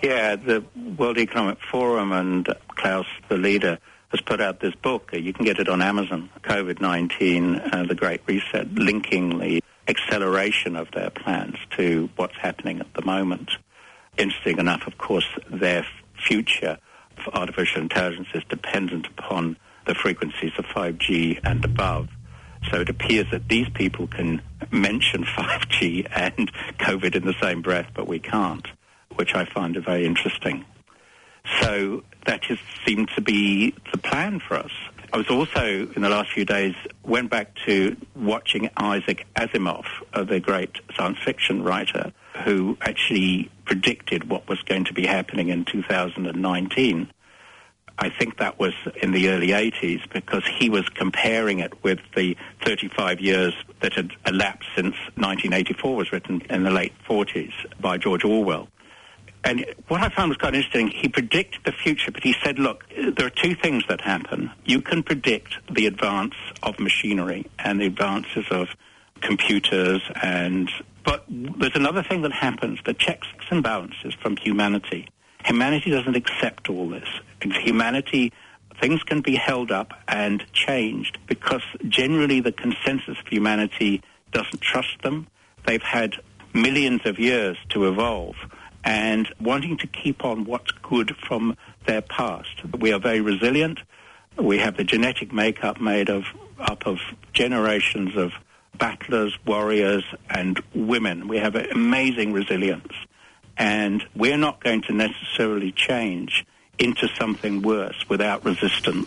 Yeah, the World Economic Forum and Klaus, the leader, has put out this book. You can get it on Amazon, COVID-19, The Great Reset, linking the acceleration of their plans to what's happening at the moment. Interesting enough, of course, their future for artificial intelligence is dependent upon the frequencies of 5G and above. So it appears that these people can mention 5G and COVID in the same breath, but we can't, which I find very interesting. So that just seemed to be the plan for us. I was also, in the last few days, went back to watching Isaac Asimov, the great science fiction writer, who actually predicted what was going to be happening in 2019. I think that was in the early 80s because he was comparing it with the 35 years that had elapsed since 1984 was written in the late 40s by George Orwell. And what I found was quite interesting, he predicted the future, but he said, look, there are two things that happen. You can predict the advance of machinery and the advances of computers, but there's another thing that happens, the checks and balances from humanity. Humanity doesn't accept all this. Humanity, things can be held up and changed because generally the consensus of humanity doesn't trust them. They've had millions of years to evolve and wanting to keep on what's good from their past. We are very resilient. We have the genetic makeup made up of generations of battlers, warriors, and women. We have an amazing resilience. And we're not going to necessarily change into something worse without resistance.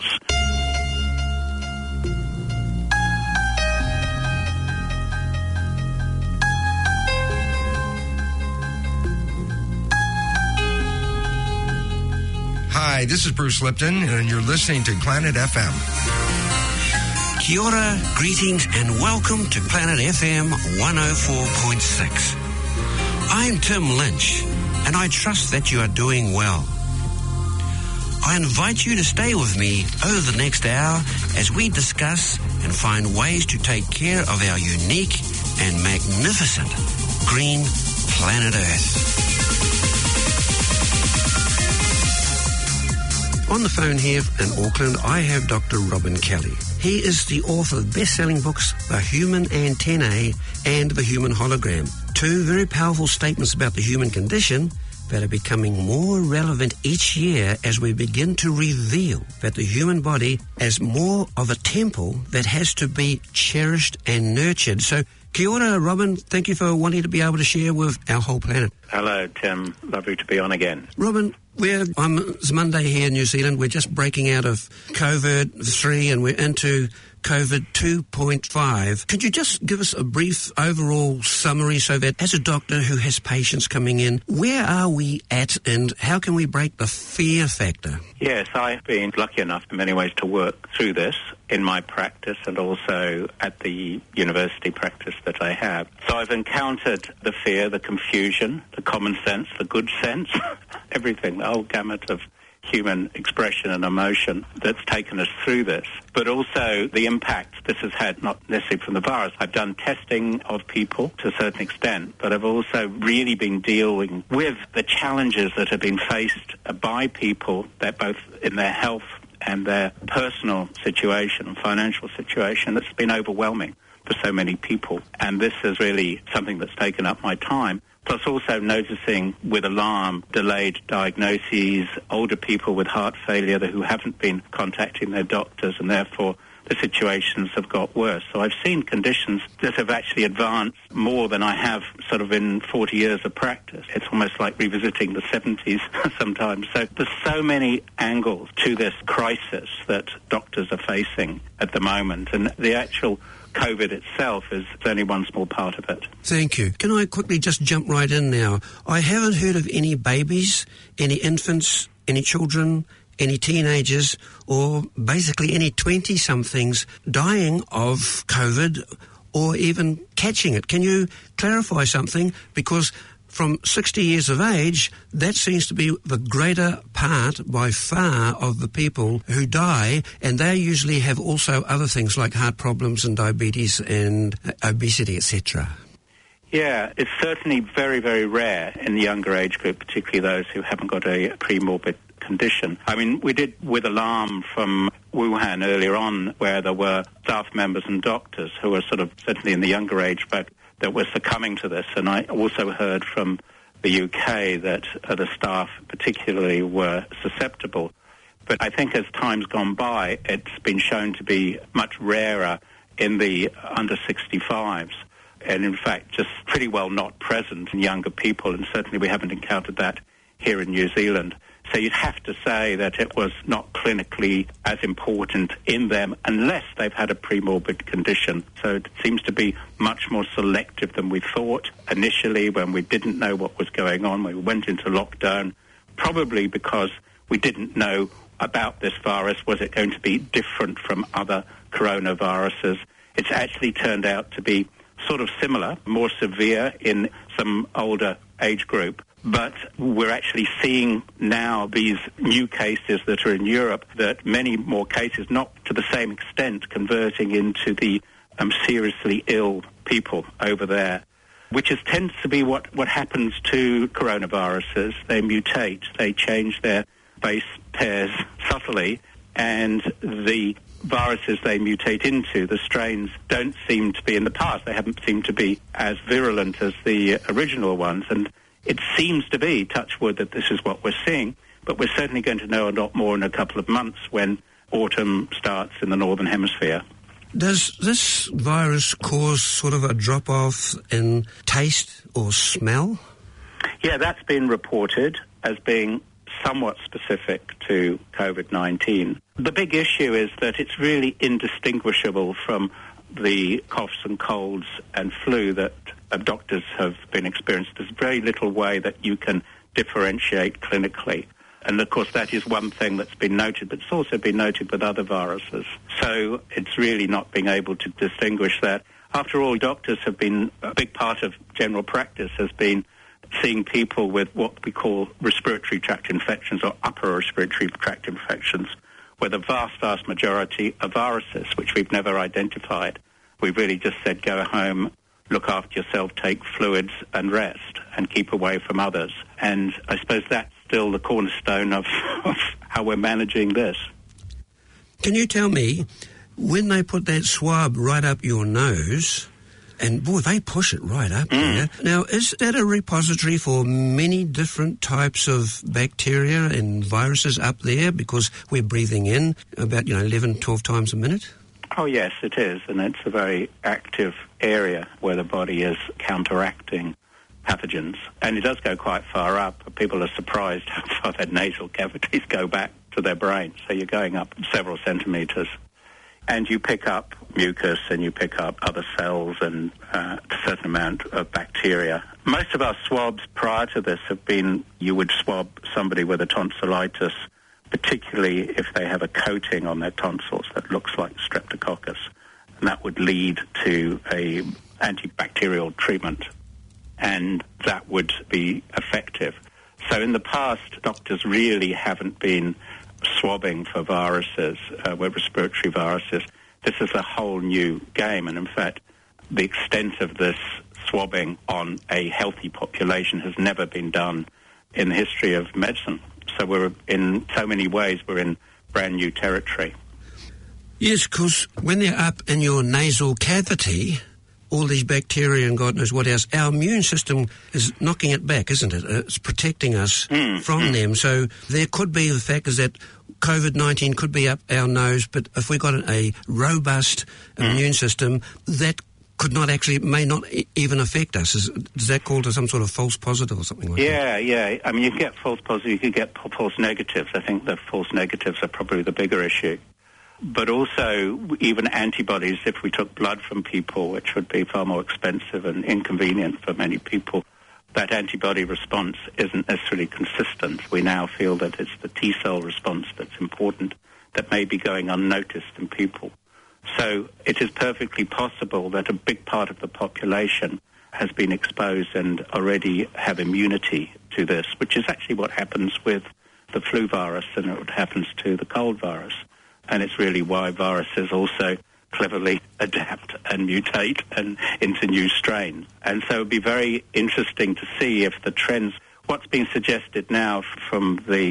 Hi, this is Bruce Lipton, and you're listening to Planet FM. Kia ora, greetings, and welcome to Planet FM 104.6. I'm Tim Lynch, and I trust that you are doing well. I invite you to stay with me over the next hour as we discuss and find ways to take care of our unique and magnificent green planet Earth. On the phone here in Auckland, I have Dr. Robin Kelly. He is the author of best-selling books, The Human Antennae and The Human Hologram. Two very powerful statements about the human condition that are becoming more relevant each year as we begin to reveal that the human body is more of a temple that has to be cherished and nurtured. So, kia ora, Robin. Thank you for wanting to be able to share with our whole planet. Hello, Tim. Lovely to be on again. Robin, it's Monday here in New Zealand. We're just breaking out of COVID-3 and we're into COVID 2.5. Could you just give us a brief overall summary so that as a doctor who has patients coming in, where are we at and how can we break the fear factor? Yes, I've been lucky enough in many ways to work through this in my practice and also at the university practice that I have. So I've encountered the fear, the confusion, the common sense, the good sense, everything, the whole gamut of human expression and emotion that's taken us through this, but also the impact this has had, not necessarily from the virus. I've done testing of people to a certain extent, but I've also really been dealing with the challenges that have been faced by people that both in their health and their personal situation, financial situation, that's been overwhelming for so many people. And this is really something that's taken up my time. Plus also noticing with alarm delayed diagnoses, older people with heart failure who haven't been contacting their doctors and therefore the situations have got worse. So I've seen conditions that have actually advanced more than I have sort of in 40 years of practice. It's almost like revisiting the 70s sometimes. So there's so many angles to this crisis that doctors are facing at the moment, and the actual COVID itself is only one small part of it. Thank you. Can I quickly just jump right in now? I haven't heard of any babies, any infants, any children, any teenagers, or basically any 20-somethings dying of COVID or even catching it. Can you clarify something? Because from 60 years of age, that seems to be the greater part by far of the people who die, and they usually have also other things like heart problems and diabetes and obesity, etc. Yeah, it's certainly very, very rare in the younger age group, particularly those who haven't got a premorbid condition. I mean, we did with alarm from Wuhan earlier on, where there were staff members and doctors who were sort of certainly in the younger age but that were succumbing to this. And I also heard from the UK that the staff particularly were susceptible. But I think as time's gone by, it's been shown to be much rarer in the under 65s. And in fact, just pretty well not present in younger people, and certainly we haven't encountered that here in New Zealand. So you'd have to say that it was not clinically as important in them unless they've had a premorbid condition. So it seems to be much more selective than we thought initially when we didn't know what was going on. We went into lockdown, probably because we didn't know about this virus. Was it going to be different from other coronaviruses? It's actually turned out to be sort of similar, more severe in some older age group. But we're actually seeing now these new cases that are in Europe, that many more cases, not to the same extent, converting into the seriously ill people over there, which tends to be what happens to coronaviruses. They mutate, they change their base pairs subtly, and the viruses they mutate into, the strains, don't seem to be, in the past, they haven't seemed to be as virulent as the original ones. And it seems to be, touch wood, that this is what we're seeing. But we're certainly going to know a lot more in a couple of months when autumn starts in the Northern Hemisphere. Does this virus cause sort of a drop-off in taste or smell? Yeah, that's been reported as being somewhat specific to COVID-19. The big issue is that it's really indistinguishable from the coughs and colds and flu that doctors have been experienced. There's very little way that you can differentiate clinically. And, of course, that is one thing that's been noted, but it's also been noted with other viruses. So it's really not being able to distinguish that. After all, doctors have been, a big part of general practice has been seeing people with what we call respiratory tract infections or upper respiratory tract infections, where the vast majority are viruses, which we've never identified. We've really just said go home, look after yourself, take fluids and rest and keep away from others. And I suppose that's still the cornerstone of how we're managing this. Can you tell me, when they put that swab right up your nose, and boy, they push it right up there. Now, is that a repository for many different types of bacteria and viruses up there? Because we're breathing in about, 11, 12 times a minute? Oh, yes, it is. And it's a very active area where the body is counteracting pathogens. And it does go quite far up. People are surprised how far their nasal cavities go back to their brain. So you're going up several centimetres. And you pick up mucus and you pick up other cells and a certain amount of bacteria. Most of our swabs prior to this have been, you would swab somebody with a tonsillitis, particularly if they have a coating on their tonsils that looks like streptococcus. And that would lead to a antibacterial treatment. And that would be effective. So in the past, doctors really haven't been swabbing for viruses, with respiratory viruses. This is a whole new game, and in fact, the extent of this swabbing on a healthy population has never been done in the history of medicine. So we're, in so many ways, we're in brand new territory. Yes, because when they're up in your nasal cavity, all these bacteria and God knows what else, our immune system is knocking it back, isn't it? It's protecting us from them. So there could be the fact is that COVID-19 could be up our nose, but if we've got a robust immune system, that could not actually, may not even affect us. Is that called some sort of false positive or something like that? Yeah. I mean, you can get false positives, you can get false negatives. I think the false negatives are probably the bigger issue. But also, even antibodies, if we took blood from people, which would be far more expensive and inconvenient for many people, that antibody response isn't necessarily consistent. We now feel that it's the T-cell response that's important, that may be going unnoticed in people. So it is perfectly possible that a big part of the population has been exposed and already have immunity to this, which is actually what happens with the flu virus and what happens to the cold virus. And it's really why viruses also cleverly adapt and mutate and into new strains. And so it would be very interesting to see if the trends, what's being suggested now from the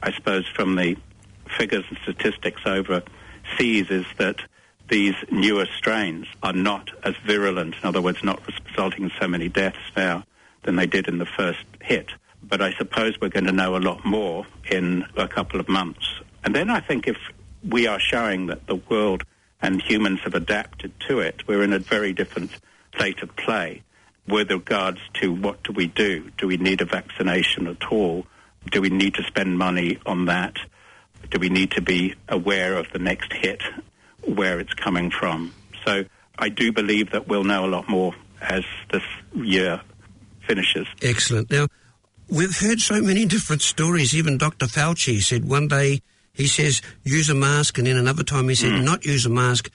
figures and statistics overseas is that these newer strains are not as virulent, in other words, not resulting in so many deaths now than they did in the first hit. But I suppose we're going to know a lot more in a couple of months. And then I think if we are showing that the world and humans have adapted to it, we're in a very different state of play with regards to what do we do? Do we need a vaccination at all? Do we need to spend money on that? Do we need to be aware of the next hit, where it's coming from? So I do believe that we'll know a lot more as this year finishes. Excellent. Now, we've heard so many different stories. Even Dr. Fauci said one day, he says, use a mask, and then another time he said, not use a mask.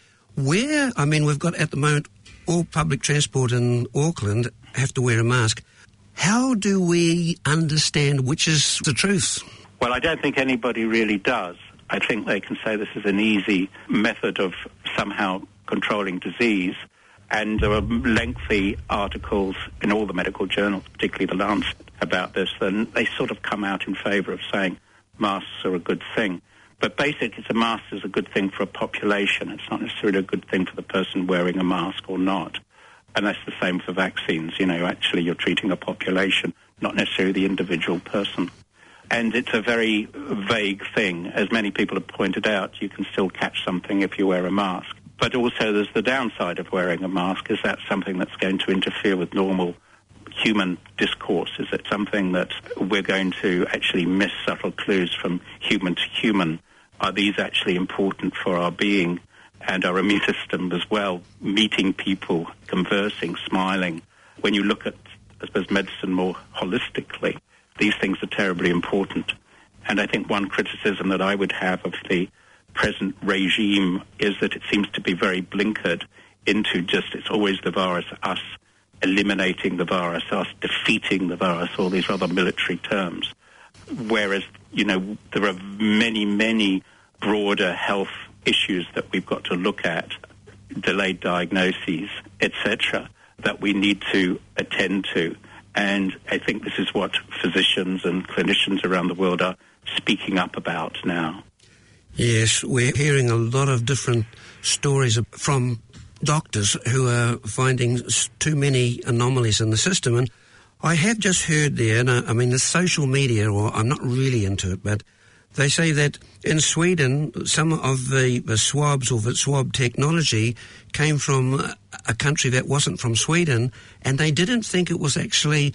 We've got at the moment all public transport in Auckland have to wear a mask. How do we understand which is the truth? Well, I don't think anybody really does. I think they can say this is an easy method of somehow controlling disease. And there are lengthy articles in all the medical journals, particularly the Lancet, about this. And they sort of come out in favour of saying masks are a good thing. But basically, a mask is a good thing for a population. It's not necessarily a good thing for the person wearing a mask or not. And that's the same for vaccines. Actually you're treating a population, not necessarily the individual person. And it's a very vague thing. As many people have pointed out, you can still catch something if you wear a mask. But also there's the downside of wearing a mask. Is that something that's going to interfere with normal human discourse? Is it something that we're going to actually miss subtle clues from human to human? Are these actually important for our being and our immune system as well? Meeting people, conversing, smiling. When you look at, I suppose, medicine more holistically, these things are terribly important. And I think one criticism that I would have of the present regime is that it seems to be very blinkered into just, it's always the virus, us eliminating the virus, us defeating the virus, all these other military terms. Whereas, there are many, many broader health issues that we've got to look at, delayed diagnoses, etc., that we need to attend to. And I think this is what physicians and clinicians around the world are speaking up about now. Yes, we're hearing a lot of different stories from doctors who are finding too many anomalies in the system. And I have just heard there, the social media, or I'm not really into it, but they say that in Sweden, some of the swabs or the swab technology came from a country that wasn't from Sweden, and they didn't think it was actually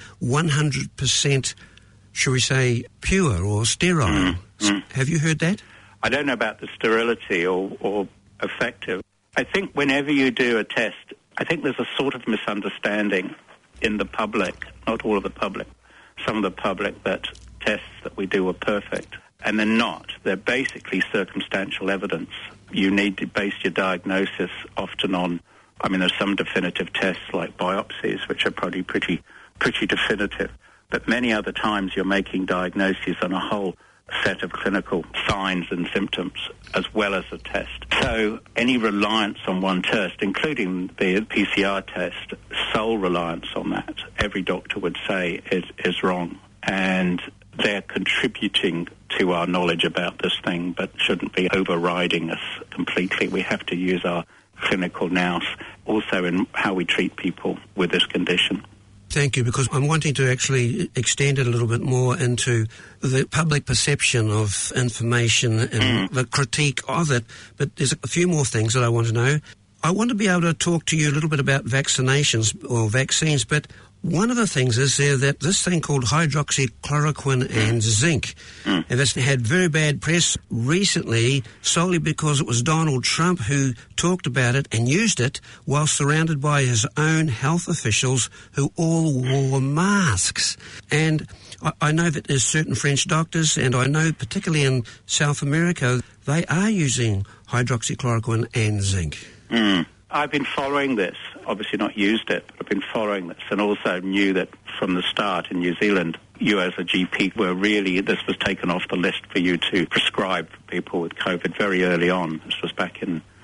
100%, shall we say, pure or sterile. Have you heard that? I don't know about the sterility or effective. I think whenever you do a test, I think there's a sort of misunderstanding in the public, not all of the public, some of the public, that tests that we do are perfect. And they're not. They're basically circumstantial evidence. You need to base your diagnosis often on, there's some definitive tests like biopsies, which are probably pretty definitive. But many other times you're making diagnoses on a whole set of clinical signs and symptoms as well as a test. So any reliance on one test, including the PCR test, sole reliance on that, every doctor would say is wrong. And they're contributing to our knowledge about this thing, but shouldn't be overriding us completely. We have to use our clinical nous also in how we treat people with this condition. Thank you, because I'm wanting to actually extend it a little bit more into the public perception of information and the critique of it. But there's a few more things that I want to know. I want to be able to talk to you a little bit about vaccinations or vaccines, but one of the things is there that this thing called hydroxychloroquine and zinc, and it's had very bad press recently solely because it was Donald Trump who talked about it and used it while surrounded by his own health officials who all wore masks. And I know that there's certain French doctors, and I know particularly in South America, they are using hydroxychloroquine and zinc. I've been following this, obviously not used it, but I've been following this, and also knew that from the start in New Zealand, you as a GP were really, this was taken off the list for you to prescribe for people with COVID very early on. This was back in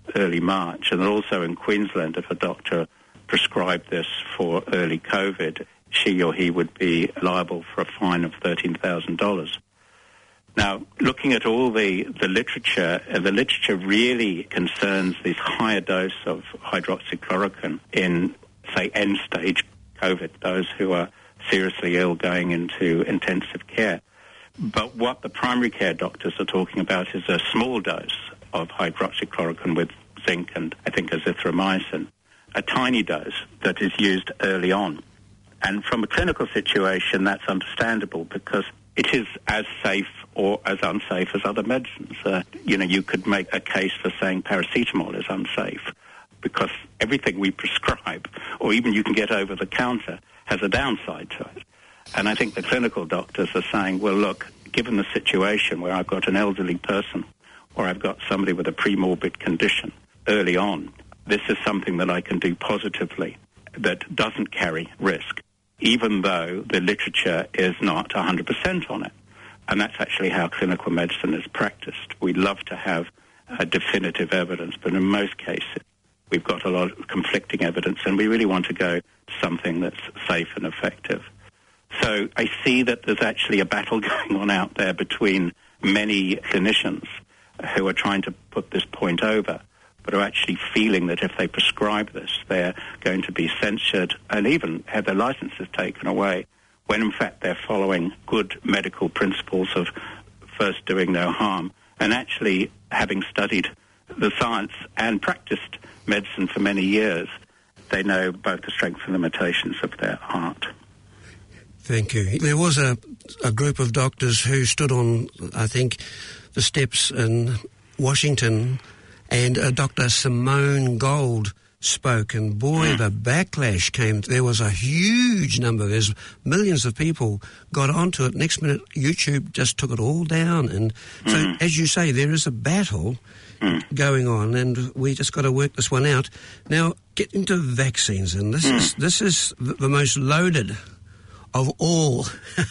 early March, and also in Queensland, if a doctor prescribed this for early COVID, she or he would be liable for a fine of $13,000. Now, looking at all the literature really concerns this higher dose of hydroxychloroquine in, say, end-stage COVID, those who are seriously ill going into intensive care. But what the primary care doctors are talking about is a small dose of hydroxychloroquine with zinc and, I think, azithromycin, a tiny dose that is used early on. And from a clinical situation, that's understandable because it is as safe or as unsafe as other medicines. You could make a case for saying paracetamol is unsafe because everything we prescribe, or even you can get over the counter, has a downside to it. And I think the clinical doctors are saying, well, look, given the situation where I've got an elderly person or I've got somebody with a pre-morbid condition early on, this is something that I can do positively that doesn't carry risk, even though the literature is not 100% on it. And that's actually how clinical medicine is practiced. We love to have definitive evidence, but in most cases, we've got a lot of conflicting evidence, and we really want to go to something that's safe and effective. So I see that there's actually a battle going on out there between many clinicians who are trying to put this point over, but are actually feeling that if they prescribe this, they're going to be censured and even have their licenses taken away, when in fact they're following good medical principles of first doing no harm, and actually having studied the science and practiced medicine for many years, they know both the strengths and limitations of their art. Thank you. There was a group of doctors who stood on, I think, the steps in Washington, and Dr. Simone Gold spoke, and boy, the backlash came. There was a huge number. There's millions of people got onto it. Next minute, YouTube just took it all down. And so, as you say, there is a battle going on, and we just got to work this one out. Now, get into vaccines, and this is the most loaded of all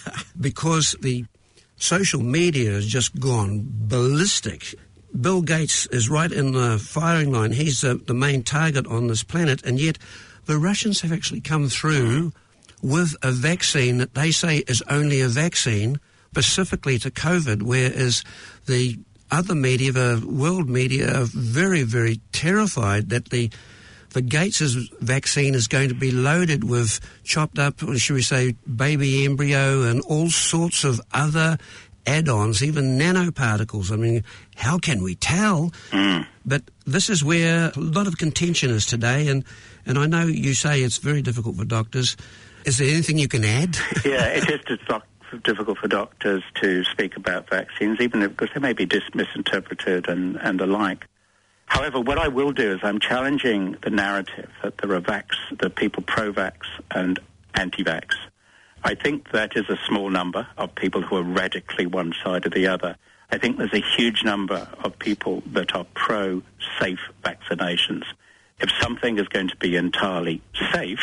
because the social media has just gone ballistic. Bill Gates is right in the firing line. He's the main target on this planet, and yet the Russians have actually come through with a vaccine that they say is only a vaccine specifically to COVID, whereas the other media, the world media, are very, very terrified that the Gates' vaccine is going to be loaded with chopped up, or should we say, baby embryo and all sorts of other add-ons, even nanoparticles. I mean, how can we tell? But this is where a lot of contention is today, and I know you say it's very difficult for doctors. Is there anything you can add? Yeah, it is difficult for doctors to speak about vaccines, even because they may be misinterpreted and the like. However, what I will do is I'm challenging the narrative that there are the people pro-vax and anti-vax. I think that is a small number of people who are radically one side or the other. I think there's a huge number of people that are pro-safe vaccinations. If something is going to be entirely safe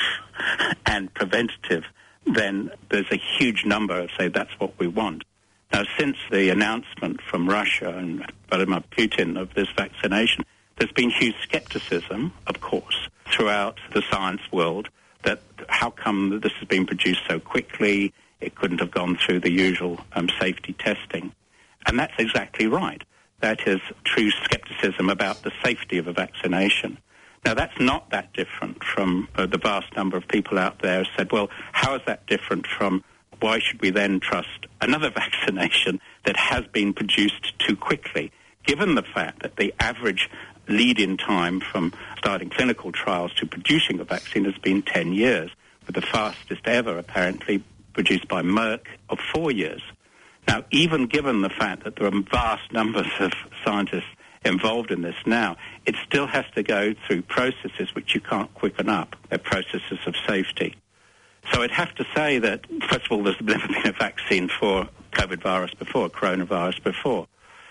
and preventative, then there's a huge number of say that's what we want. Now, since the announcement from Russia and Vladimir Putin of this vaccination, there's been huge skepticism, of course, throughout the science world that how come this has been produced so quickly, it couldn't have gone through the usual safety testing. And that's exactly right. That is true skepticism about the safety of a vaccination. Now, that's not that different from the vast number of people out there who said, well, how is that different from why should we then trust another vaccination that has been produced too quickly, given the fact that the average lead-in time from starting clinical trials to producing a vaccine has been 10 years, with the fastest ever apparently produced by Merck of 4 years. Now, even given the fact that there are vast numbers of scientists involved in this now, it still has to go through processes which you can't quicken up. They're processes of safety. So I'd have to say that, first of all, there's never been a vaccine for COVID virus before, coronavirus before.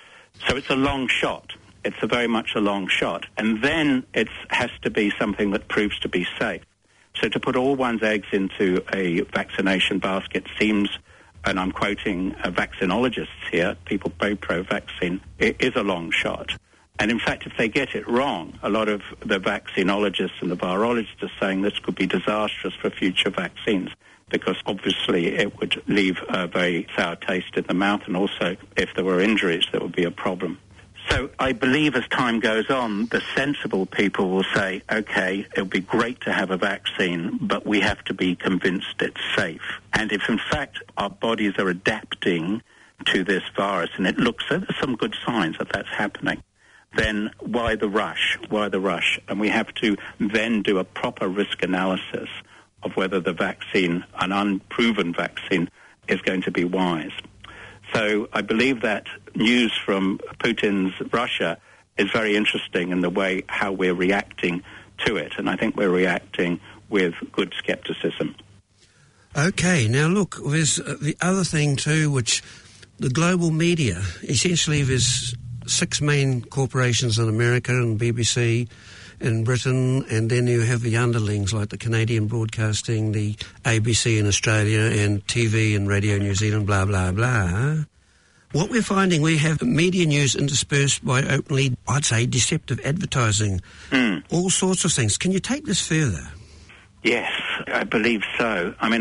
So it's a long shot. It's very much a long shot. And then it has to be something that proves to be safe. So to put all one's eggs into a vaccination basket seems, and I'm quoting vaccinologists here, people very pro-vaccine, it is a long shot. And in fact, if they get it wrong, a lot of the vaccinologists and the virologists are saying this could be disastrous for future vaccines, because obviously it would leave a very sour taste in the mouth, and also if there were injuries, there would be a problem. So I believe as time goes on, the sensible people will say, okay, it would be great to have a vaccine, but we have to be convinced it's safe. And if in fact our bodies are adapting to this virus, and it looks, so there's some good signs that that's happening, then why the rush? Why the rush? And we have to then do a proper risk analysis of whether the vaccine, an unproven vaccine, is going to be wise. So I believe that news from Putin's Russia is very interesting in the way how we're reacting to it. And I think we're reacting with good skepticism. Okay, now look, there's the other thing too, which the global media, essentially there's 6 main corporations in America and BBC in Britain, and then you have the underlings like the Canadian Broadcasting, the ABC in Australia, and TV and Radio New Zealand, blah, blah, blah. What we're finding, we have media news interspersed by openly, I'd say, deceptive advertising, all sorts of things. Can you take this further? Yes, I believe so. I mean,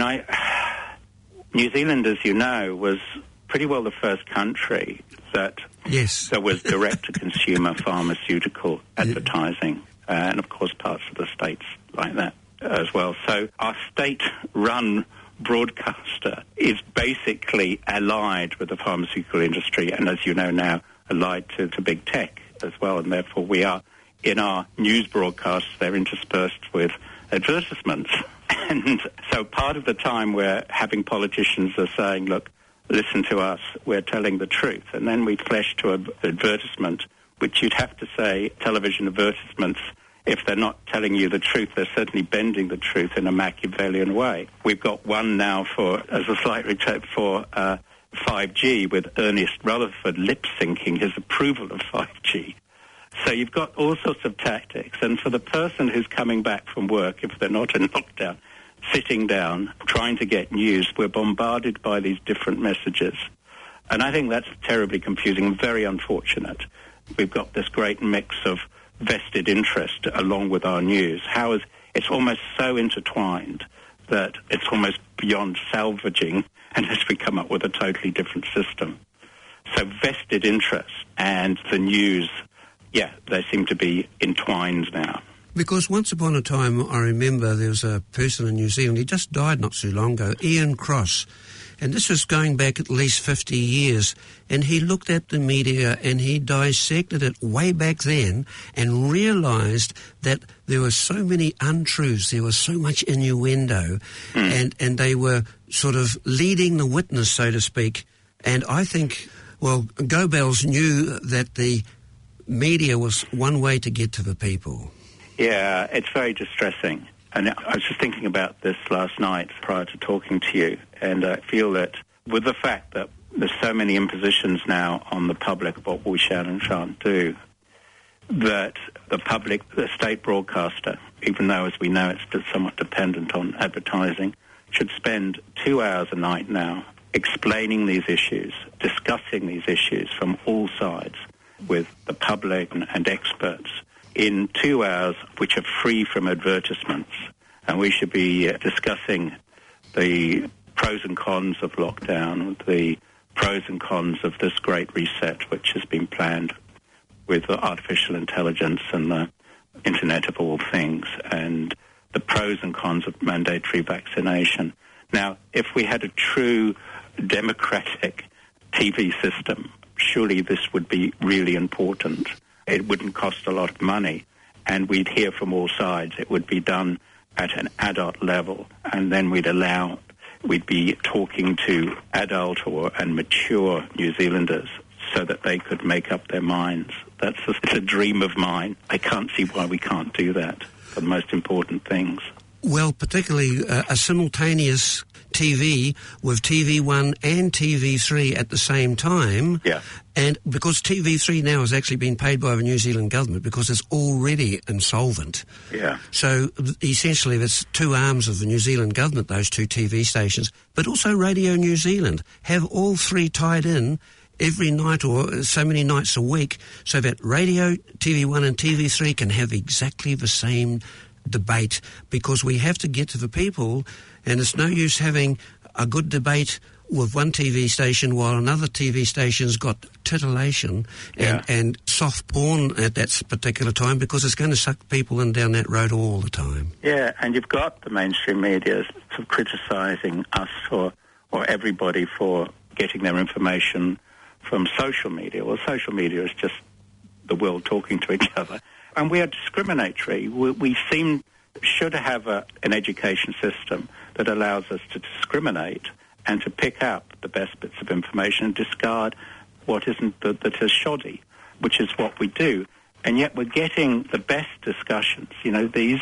New Zealand, as you know, was pretty well the first country that there was direct-to-consumer pharmaceutical advertising, and of course parts of the states like that as well. So our state-run broadcaster is basically allied with the pharmaceutical industry, and as you know now, allied to big tech as well, and therefore we are, in our news broadcasts, they're interspersed with advertisements. And so part of the time we're having politicians are saying, look, listen to us, we're telling the truth. And then we flash to an advertisement, which you'd have to say television advertisements, if they're not telling you the truth, they're certainly bending the truth in a Machiavellian way. We've got one now as a slight return for 5G, with Ernest Rutherford lip-syncing his approval of 5G. So you've got all sorts of tactics. And for the person who's coming back from work, if they're not in lockdown, sitting down, trying to get news, we're bombarded by these different messages. And I think that's terribly confusing and very unfortunate. We've got this great mix of vested interest along with our news. It's almost so intertwined that it's almost beyond salvaging unless we come up with a totally different system. So vested interest and the news, they seem to be entwined now. Because once upon a time, I remember there was a person in New Zealand, he just died not so long ago, Ian Cross, and this was going back at least 50 years, and he looked at the media and he dissected it way back then and realised that there were so many untruths, there was so much innuendo, and they were sort of leading the witness, so to speak. And I think, Goebbels knew that the media was one way to get to the people. Yeah, it's very distressing. And I was just thinking about this last night prior to talking to you, and I feel that with the fact that there's so many impositions now on the public of what we shall and shan't do, that the public, the state broadcaster, even though, as we know, it's somewhat dependent on advertising, should spend 2 hours a night now explaining these issues, discussing these issues from all sides with the public and experts, in 2 hours which are free from advertisements. And we should be discussing the pros and cons of lockdown, the pros and cons of this great reset which has been planned with artificial intelligence and the Internet of all things, and the pros and cons of mandatory vaccination. Now, if we had a true democratic TV system, surely this would be really important. It wouldn't cost a lot of money, and we'd hear from all sides. It would be done at an adult level, and then we'd be talking to adult and mature New Zealanders so that they could make up their minds. It's a dream of mine. I can't see why we can't do that for the most important things. Well, particularly a simultaneous TV with TV1 and TV3 at the same time. Yeah. And because TV3 now has actually been paid by the New Zealand government because it's already insolvent. Yeah. So essentially there's two arms of the New Zealand government, those two TV stations, but also Radio New Zealand, have all three tied in every night or so many nights a week so that radio, TV1 and TV3 can have exactly the same debate, because we have to get to the people, and it's no use having a good debate with one TV station while another TV station's got titillation and soft porn at that particular time, because it's going to suck people in down that road all the time. Yeah, and you've got the mainstream media sort of criticising us or everybody for getting their information from social media. Well, social media is just the world talking to each other. And we are discriminatory. We should have an education system that allows us to discriminate and to pick up the best bits of information and discard what isn't, that is shoddy, which is what we do. And yet we're getting the best discussions, this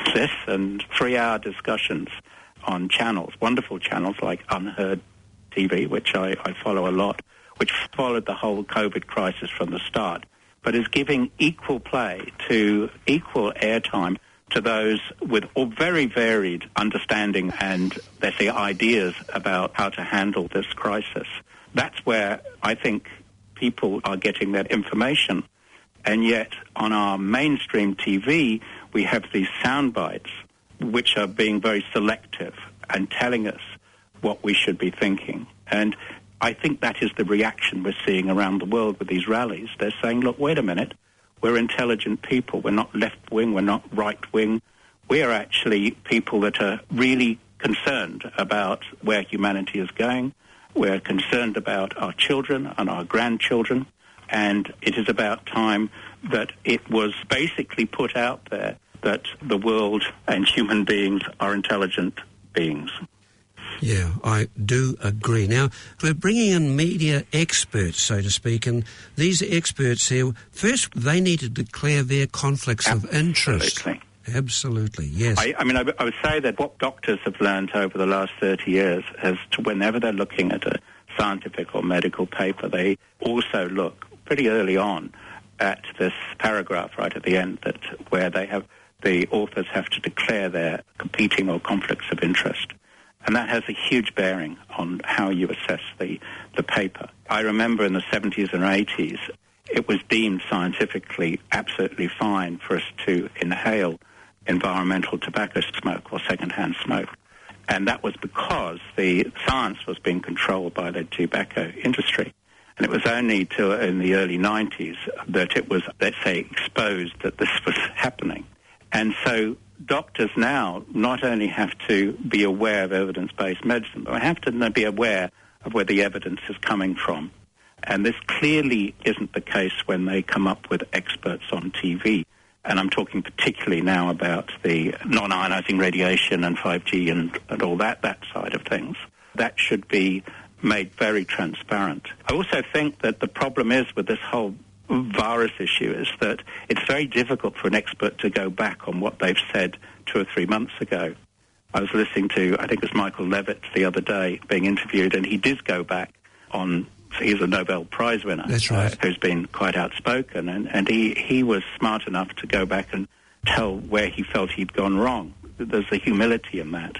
and 3-hour discussions on channels, wonderful channels like Unheard TV, which I follow a lot, which followed the whole COVID crisis from the start, but is giving equal play to equal airtime to those with very varied understanding and, let's say, ideas about how to handle this crisis. That's where I think people are getting that information. And yet, on our mainstream TV, we have these sound bites which are being very selective and telling us what we should be thinking. And I think that is the reaction we're seeing around the world with these rallies. They're saying, look, wait a minute, we're intelligent people. We're not left-wing, we're not right-wing. We're actually people that are really concerned about where humanity is going. We're concerned about our children and our grandchildren. And it is about time that it was basically put out there that the world and human beings are intelligent beings. Yeah, I do agree. Now, we're bringing in media experts, so to speak, and these experts here, first they need to declare their conflicts of interest. Absolutely, yes. I would say that what doctors have learned over the last 30 years is to whenever they're looking at a scientific or medical paper, they also look pretty early on at this paragraph right at the end where the authors have to declare their competing or conflicts of interest. And that has a huge bearing on how you assess the paper. I remember in the 70s and 80s, it was deemed scientifically absolutely fine for us to inhale environmental tobacco smoke or secondhand smoke. And that was because the science was being controlled by the tobacco industry. And it was only in the early 90s that it was, let's say, exposed that this was happening. And so doctors now not only have to be aware of evidence-based medicine, but have to be aware of where the evidence is coming from. And this clearly isn't the case when they come up with experts on TV. And I'm talking particularly now about the non-ionizing radiation and 5G and all that side of things. That should be made very transparent. I also think that the problem is with this whole virus issue is that it's very difficult for an expert to go back on what they've said 2 or 3 months ago. I was listening to, I think it was Michael Levitt the other day being interviewed, and he did go back on, he's a Nobel Prize winner. That's right. Who's been quite outspoken, and he was smart enough to go back and tell where he felt he'd gone wrong. There's a humility in that.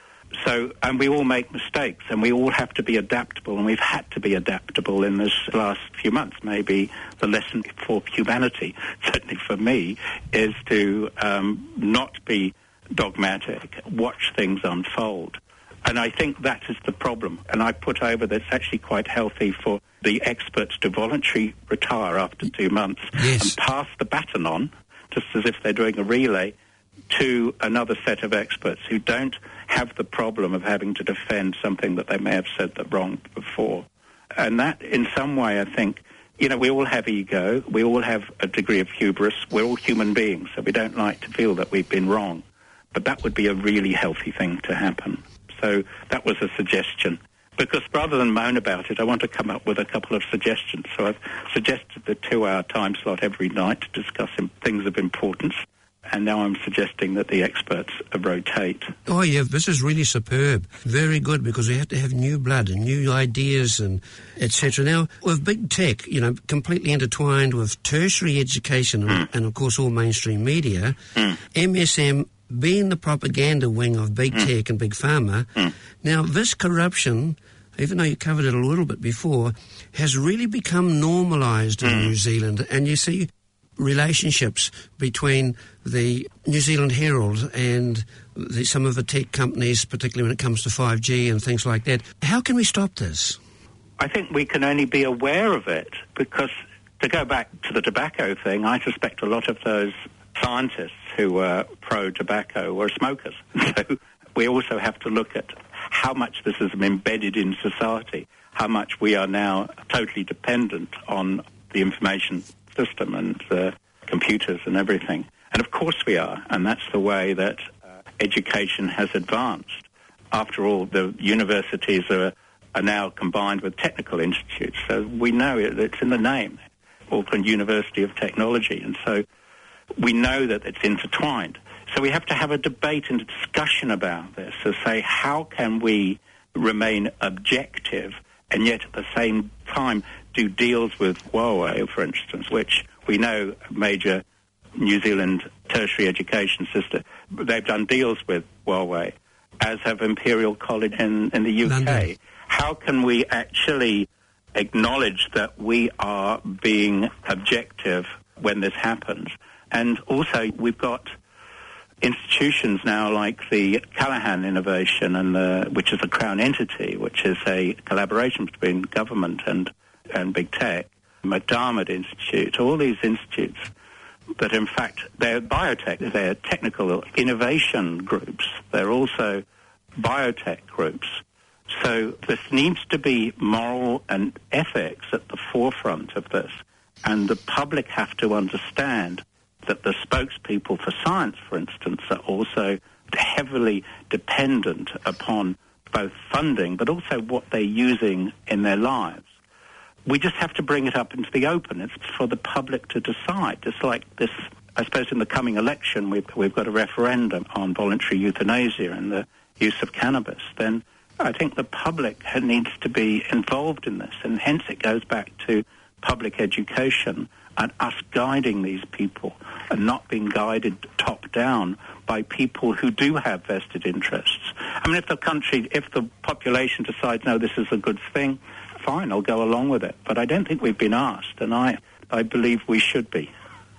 So, and we all make mistakes, and we all have to be adaptable, and we've had to be adaptable in this last few months. Maybe the lesson for humanity, certainly for me, is to not be dogmatic, watch things unfold. And I think that is the problem. And I put over that it's actually quite healthy for the experts to voluntarily retire after 2 months and pass the baton on, just as if they're doing a relay, to another set of experts who don't have the problem of having to defend something that they may have said that wrong before. And that, in some way, I think, we all have ego, we all have a degree of hubris, we're all human beings, so we don't like to feel that we've been wrong. But that would be a really healthy thing to happen. So that was a suggestion. Because rather than moan about it, I want to come up with a couple of suggestions. So I've suggested the 2-hour time slot every night to discuss things of importance. And now I'm suggesting that the experts rotate. Oh, yeah, this is really superb. Very good, because we have to have new blood and new ideas and etc. Now, with big tech, completely intertwined with tertiary education and, of course, all mainstream media, MSM being the propaganda wing of big tech and big pharma, now this corruption even though you covered it a little bit before, has really become normalised in New Zealand. And you see relationships between the New Zealand Herald and some of the tech companies, particularly when it comes to 5G and things like that. How can we stop this? I think we can only be aware of it because, to go back to the tobacco thing, I suspect a lot of those scientists who were pro-tobacco were smokers. So we also have to look at how much this is embedded in society, how much we are now totally dependent on the information system and computers and everything. And of course we are, and that's the way that education has advanced. After all, the universities are now combined with technical institutes, so we know it's in the name, Auckland University of Technology, and so we know that it's intertwined. So we have to have a debate and a discussion about this to say, how can we remain objective and yet at the same time do deals with Huawei, for instance, which we know a major New Zealand tertiary education system. They've done deals with Huawei, as have Imperial College in the UK. London. How can we actually acknowledge that we are being objective when this happens? And also, we've got institutions now like the Callaghan Innovation, which is a Crown entity, which is a collaboration between government and big tech, McDiarmid Institute, all these institutes that, in fact, they're biotech, they're technical innovation groups, they're also biotech groups. So this needs to be moral and ethics at the forefront of this, and the public have to understand that the spokespeople for science, for instance, are also heavily dependent upon both funding but also what they're using in their lives. We just have to bring it up into the open. It's for the public to decide. Just like this, I suppose in the coming election, we've got a referendum on voluntary euthanasia and the use of cannabis. Then I think the public needs to be involved in this, and hence it goes back to public education and us guiding these people and not being guided top-down by people who do have vested interests. I mean, if the population decides, no, this is a good thing, fine, I'll go along with it. But I don't think we've been asked, and I believe we should be.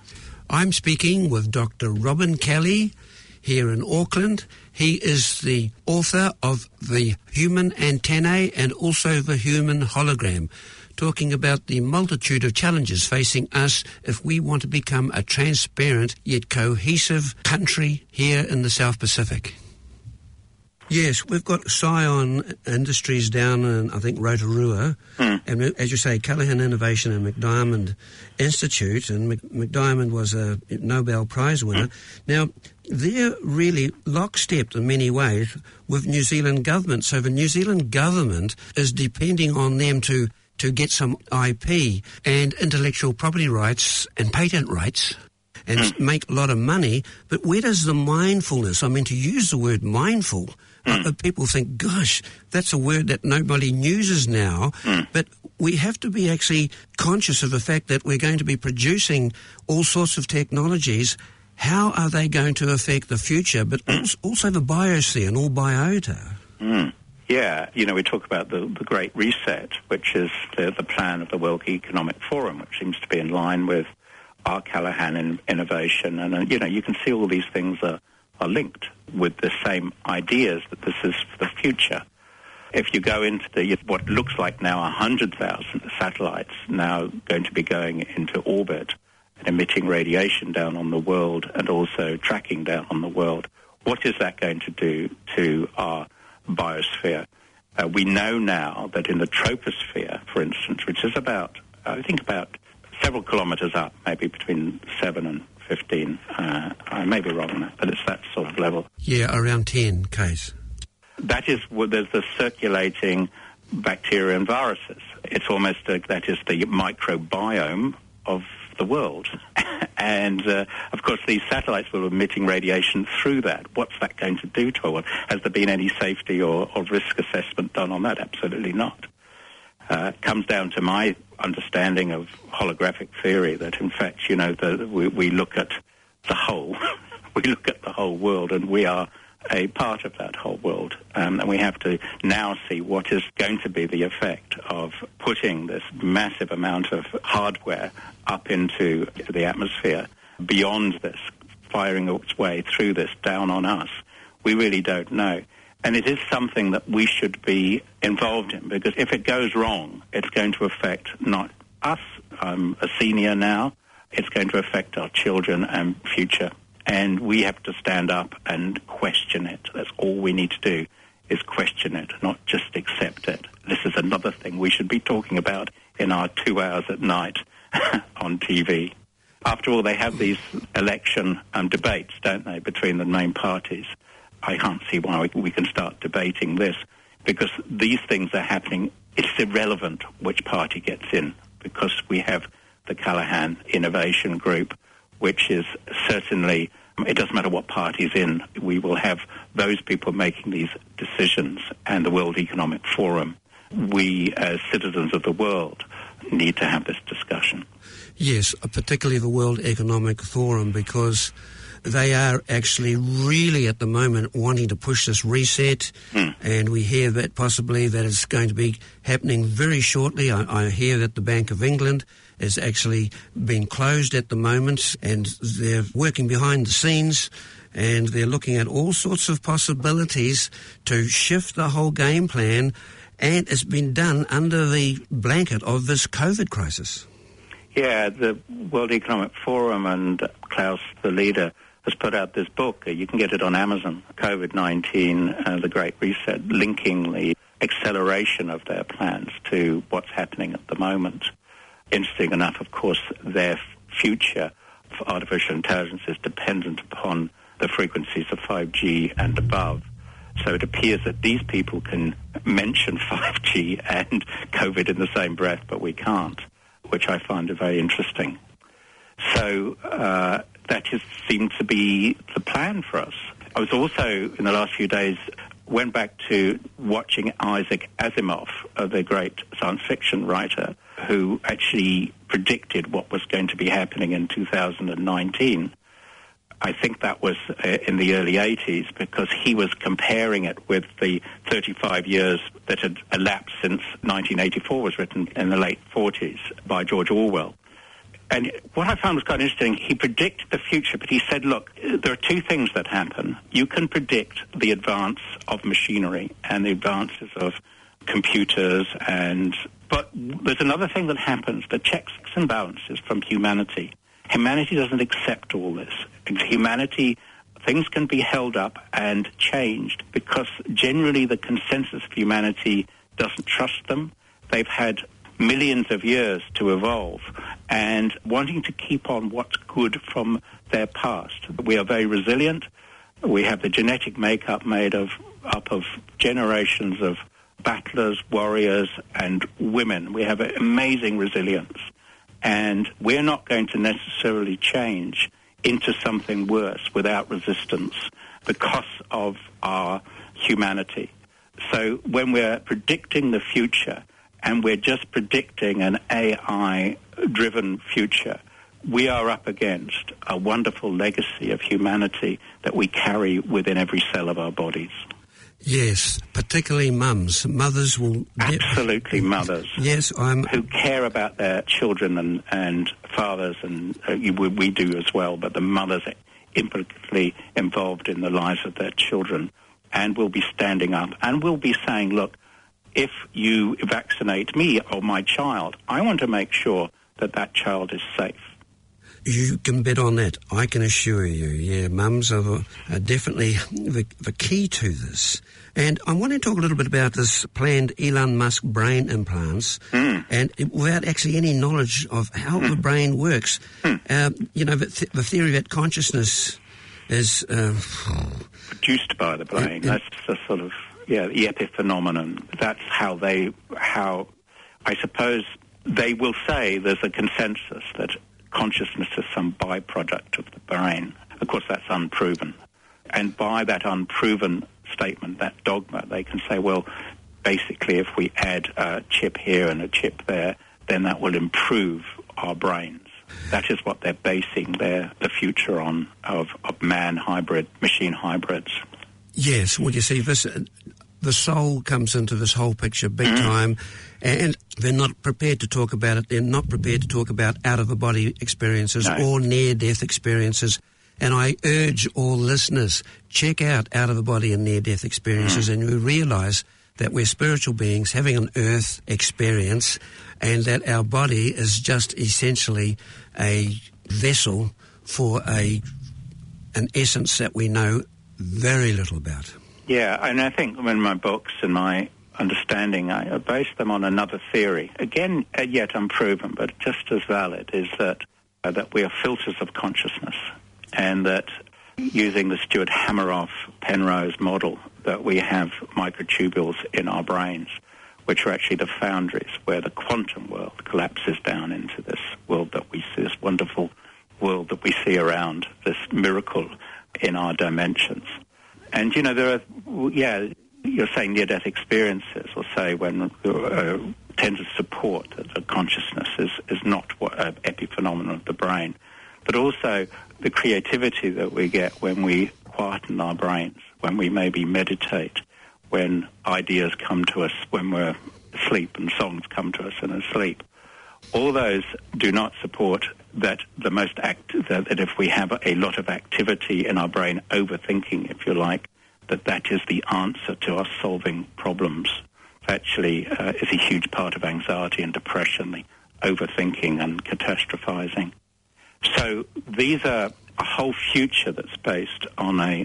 I'm speaking with Dr. Robin Kelly here in Auckland. He is the author of The Human Antennae and also The Human Hologram, talking about the multitude of challenges facing us if we want to become a transparent yet cohesive country here in the South Pacific. Yes, we've got Scion Industries down in, I think, Rotorua, and as you say, Callaghan Innovation and McDiarmid Institute, and McDiarmid was a Nobel Prize winner. Now, they're really lockstep in many ways with New Zealand government, so the New Zealand government is depending on them to get some IP and intellectual property rights and patent rights and make a lot of money. But where does the mindfulness, I mean, to use the word mindful, people think, gosh, that's a word that nobody uses now. But we have to be actually conscious of the fact that we're going to be producing all sorts of technologies. How are they going to affect the future, but also the biosphere and all biota? Yeah, we talk about the Great Reset, which is the plan of the World Economic Forum, which seems to be in line with our Callaghan Innovation. And, you can see all these things are linked with the same ideas that this is the future. If you go into what looks like now 100,000 satellites now going to be going into orbit and emitting radiation down on the world and also tracking down on the world, what is that going to do to our biosphere? We know now that in the troposphere, for instance, which is about several kilometres up, maybe between 7 and 15. I may be wrong on that, but it's that sort of level. Yeah, around 10 Ks. That is where there's the circulating bacteria and viruses. It's almost that is the microbiome of the world. And, of course, these satellites were emitting radiation through that. What's that going to do to it? Has there been any safety or risk assessment done on that? Absolutely not. It comes down to my understanding of holographic theory that, in fact, we look at the whole. We look at the whole world, and we are a part of that whole world. And we have to now see what is going to be the effect of putting this massive amount of hardware up into the atmosphere beyond this, firing its way through this down on us. We really don't know. And it is something that we should be involved in, because if it goes wrong, it's going to affect not us. I'm a senior now. It's going to affect our children and future. And we have to stand up and question it. That's all we need to do, is question it, not just accept it. This is another thing we should be talking about in our 2 hours at night on TV. After all, they have these election debates, don't they, between the main parties. I can't see why we can start debating this, because these things are happening. It's irrelevant which party gets in, because we have the Callaghan Innovation Group, which is certainly, it doesn't matter what party's in, we will have those people making these decisions, and the World Economic Forum. We, as citizens of the world, need to have this discussion. Yes, particularly the World Economic Forum, because they are actually really at the moment wanting to push this reset, and we hear that possibly that it's going to be happening very shortly. I hear that the Bank of England has actually been closed at the moment, and they're working behind the scenes, and they're looking at all sorts of possibilities to shift the whole game plan, and it's been done under the blanket of this COVID crisis. Yeah, the World Economic Forum and Klaus, the leader, has put out this book. You can get it on Amazon, COVID-19, The Great Reset, linking the acceleration of their plans to what's happening at the moment. Interesting enough, of course, their future for artificial intelligence is dependent upon the frequencies of 5G and above. So it appears that these people can mention 5G and COVID in the same breath, but we can't, which I find very interesting. So that just seemed to be the plan for us. I was also, in the last few days, went back to watching Isaac Asimov, the great science fiction writer, who actually predicted what was going to be happening in 2019. I think that was in the early 80s, because he was comparing it with the 35 years that had elapsed since 1984 was written in the late 40s by George Orwell. And what I found was quite interesting, he predicted the future, but he said, look, there are two things that happen. You can predict the advance of machinery and the advances of computers, but there's another thing that happens, the checks and balances from humanity. Humanity doesn't accept all this. Humanity, things can be held up and changed, because generally the consensus of humanity doesn't trust them. They've had millions of years to evolve, and wanting to keep on what's good from their past. We are very resilient. We have the genetic makeup made up of generations of battlers, warriors, and women. We have an amazing resilience, and we're not going to necessarily change into something worse without resistance because of our humanity. So when we're predicting the future, and we're just predicting an AI-driven future, we are up against a wonderful legacy of humanity that we carry within every cell of our bodies. Yes, particularly mums. Mothers will... Absolutely mothers. Yes, who care about their children and fathers, and we do as well, but the mothers are implicitly involved in the lives of their children, and will be standing up and will be saying, look, if you vaccinate me or my child, I want to make sure that that child is safe. You can bet on that, I can assure you. Yeah, mums are definitely the key to this. And I want to talk a little bit about this planned Elon Musk brain implants, and without actually any knowledge of how the brain works. The theory that consciousness is... produced by the brain. That's the sort of... Yeah, the epiphenomenon. That's how I suppose they will say there's a consensus that consciousness is some byproduct of the brain. Of course, that's unproven. And by that unproven statement, that dogma, they can say, well, basically, if we add a chip here and a chip there, then that will improve our brains. That is what they're basing the future on of man hybrid, machine hybrids. Yes, well, you see, the soul comes into this whole picture big time, and they're not prepared to talk about it. They're not prepared to talk about out-of-the-body experiences or near-death experiences. And I urge all listeners, check out out-of-the-body and near-death experiences, and you realise that we're spiritual beings having an earth experience, and that our body is just essentially a vessel for an essence that we know very little about. Yeah, and I think in my books and my understanding, I base them on another theory. Again, yet unproven, but just as valid, is that we are filters of consciousness, and that using the Stuart Hameroff-Penrose model, that we have microtubules in our brains, which are actually the foundries where the quantum world collapses down into this world that we see, this wonderful world that we see around, this miracle in our dimensions. And, you know, there are, you're saying near-death experiences, or say when tend to support that the consciousness is not what an epiphenomenon of the brain, but also the creativity that we get when we quieten our brains, when we maybe meditate, when ideas come to us when we're asleep and songs come to us in our sleep. All those do not support that that if we have a lot of activity in our brain, overthinking, if you like, that is the answer to us solving problems. Actually, is a huge part of anxiety and depression, the overthinking and catastrophizing. So these are a whole future that's based on a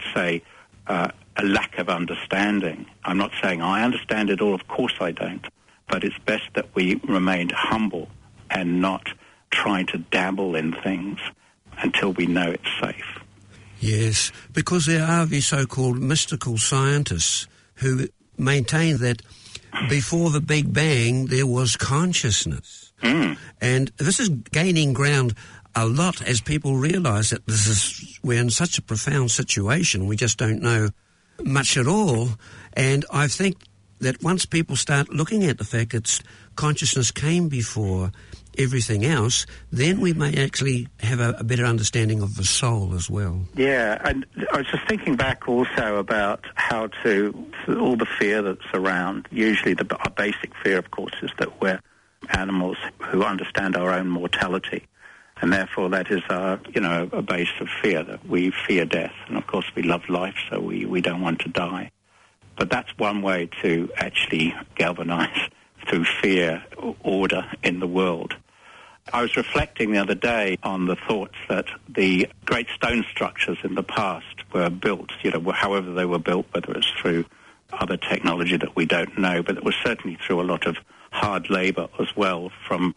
lack of understanding. I'm not saying I understand it all, of course I don't, but it's best that we remain humble and not try to dabble in things until we know it's safe. Yes, because there are these so-called mystical scientists who maintain that before the Big Bang there was consciousness. And this is gaining ground a lot as people realise that we're in such a profound situation, we just don't know much at all. And I think that once people start looking at the fact that consciousness came before everything else, then we may actually have a better understanding of the soul as well. Yeah, and I was just thinking back also about how all the fear that's around. Usually our basic fear, of course, is that we're animals who understand our own mortality. And therefore that is a base of fear, that we fear death. And of course we love life, so we don't want to die. But that's one way to actually galvanize through fear order in the world. I was reflecting the other day on the thoughts that the great stone structures in the past were built, however they were built, whether it's through other technology that we don't know, but it was certainly through a lot of hard labor as well from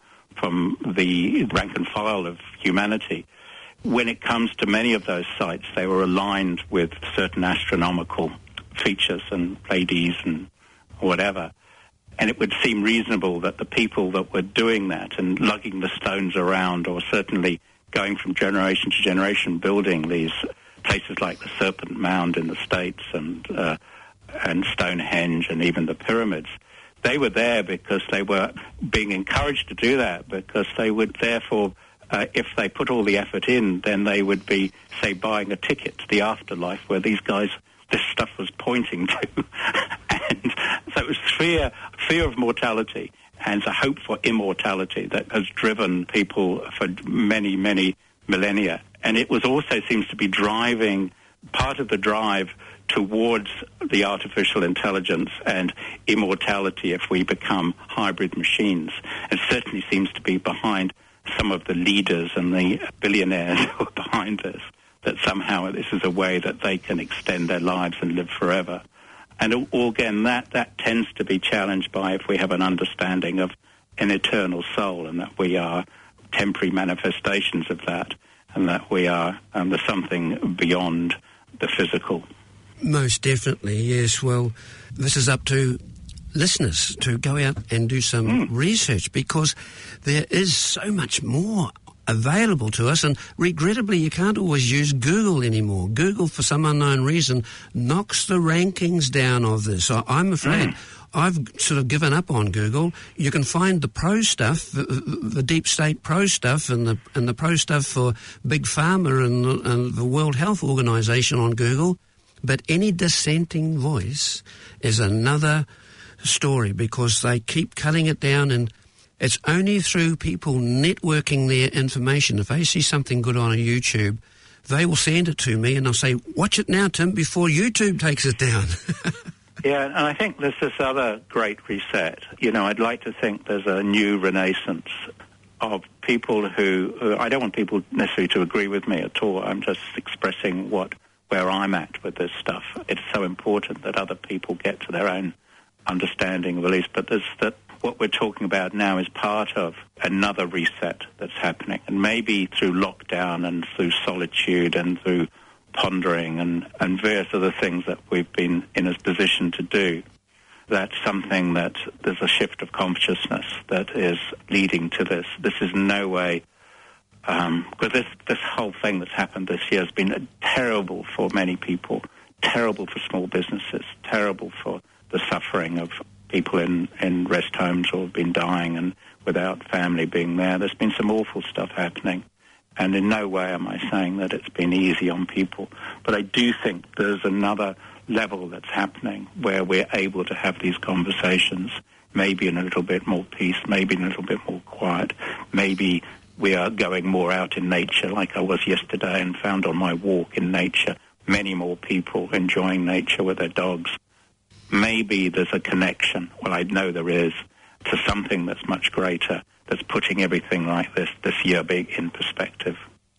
the rank and file of humanity. When it comes to many of those sites, they were aligned with certain astronomical features and Pleiades and whatever. And it would seem reasonable that the people that were doing that and lugging the stones around, or certainly going from generation to generation building these places like the Serpent Mound in the States and Stonehenge and even the pyramids, they were there because they were being encouraged to do that, because they would therefore, if they put all the effort in, then they would be, say, buying a ticket to the afterlife where this stuff was pointing to. And so it was fear of mortality and a hope for immortality that has driven people for many, many millennia. And it also seems to be driving part of the drive towards the artificial intelligence and immortality if we become hybrid machines. And certainly seems to be behind some of the leaders and the billionaires who are behind this, that somehow this is a way that they can extend their lives and live forever. And again, that tends to be challenged by if we have an understanding of an eternal soul, and that we are temporary manifestations of that, and that we are there's something beyond the physical. Most definitely, yes. Well, this is up to listeners to go out and do some research, because there is so much more available to us, and regrettably you can't always use Google anymore. Google, for some unknown reason, knocks the rankings down of this. I'm afraid I've sort of given up on Google. You can find the pro stuff, the deep state pro stuff, and the pro stuff for Big Pharma and the World Health Organization on Google, But any dissenting voice is another story, because they keep cutting it down, and it's only through people networking their information. If they see something good on a YouTube, they will send it to me and I'll say, watch it now, Tim, before YouTube takes it down. Yeah, and I think there's this other great reset. I'd like to think there's a new renaissance of people who I don't want people necessarily to agree with me at all. I'm just expressing where I'm at with this stuff. It's so important that other people get to their own understanding of at least, but what we're talking about now is part of another reset that's happening, and maybe through lockdown and through solitude and through pondering and various other things that we've been in a position to do. That's something that there's a shift of consciousness that is leading to this. This is no way, because this whole thing that's happened this year has been terrible for many people, terrible for small businesses, terrible for the suffering of people in rest homes or have been dying and without family being there. There's been some awful stuff happening. And in no way am I saying that it's been easy on people. But I do think there's another level that's happening where we're able to have these conversations, maybe in a little bit more peace, maybe in a little bit more quiet. Maybe we are going more out in nature like I was yesterday and found on my walk in nature many more people enjoying nature with their dogs. Maybe there's a connection, well, I know there is, to something that's much greater, that's putting everything like this year big in perspective.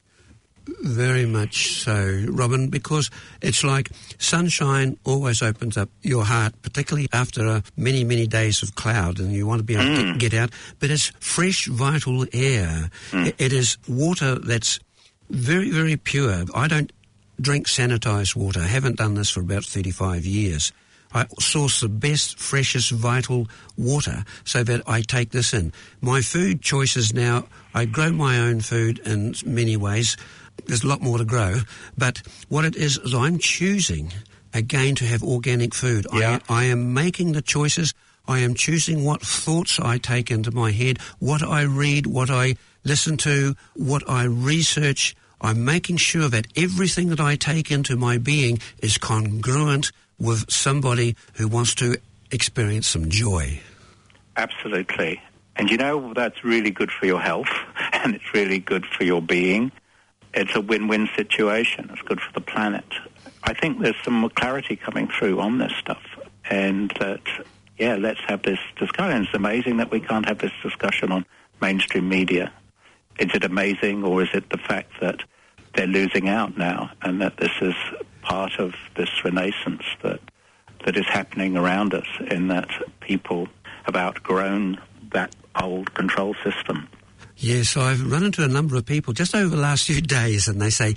Very much so, Robin, because it's like sunshine always opens up your heart, particularly after many, many days of cloud, and you want to be able to get out. But it's fresh, vital air. It is water that's very, very pure. I don't drink sanitised water. I haven't done this for about 35 years. I source the best, freshest, vital water so that I take this in. My food choices now, I grow my own food in many ways. There's a lot more to grow. But what it is I'm choosing, again, to have organic food. Yeah. I am making the choices. I am choosing what thoughts I take into my head, what I read, what I listen to, what I research. I'm making sure that everything that I take into my being is congruent with somebody who wants to experience some joy. Absolutely. And that's really good for your health and it's really good for your being. It's a win-win situation. It's good for the planet. I think there's some more clarity coming through on this stuff, and that, let's have this discussion. It's amazing that we can't have this discussion on mainstream media. Is it amazing, or is it the fact that they're losing out now, and that this is part of this renaissance that is happening around us, in that people have outgrown that old control system? Yes, I've run into a number of people just over the last few days, and they say,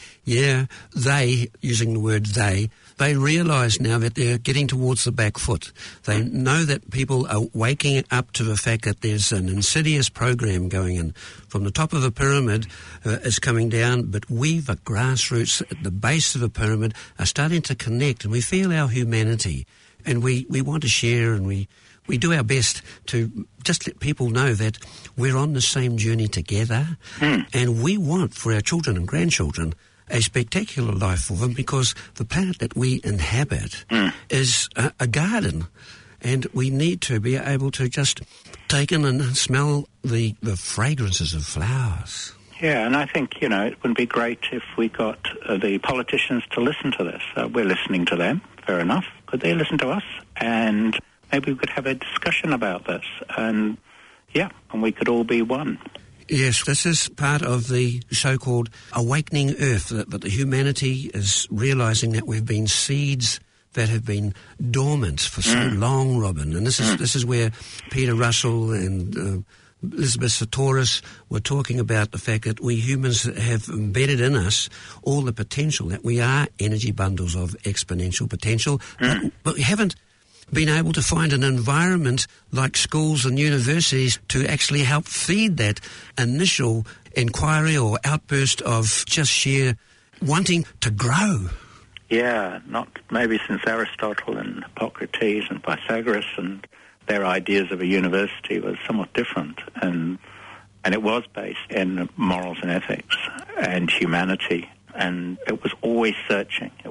they, using the word they realise now that they're getting towards the back foot. They know that people are waking up to the fact that there's an insidious program going in. From the top of the pyramid is coming down, but we, the grassroots at the base of the pyramid, are starting to connect, and we feel our humanity, and we want to share, and we do our best to just let people know that we're on the same journey together, and we want for our children and grandchildren a spectacular life for them, because the planet that we inhabit is a garden, and we need to be able to just take in and smell the fragrances of flowers. Yeah, and I think, it would be great if we got the politicians to listen to this. We're listening to them, fair enough. Could they listen to us? And maybe we could have a discussion about this, and we could all be one. Yes, this is part of the so-called awakening Earth, that the humanity is realising that we've been seeds that have been dormant for so long, Robin. And this is where Peter Russell and Elizabeth Sahtouris were talking about the fact that we humans have embedded in us all the potential, that we are energy bundles of exponential potential, but we haven't been able to find an environment like schools and universities to actually help feed that initial inquiry or outburst of just sheer wanting to grow. Yeah, not maybe since Aristotle and Hippocrates and Pythagoras, and their ideas of a university was somewhat different, and it was based in morals and ethics and humanity, and it was always searching. It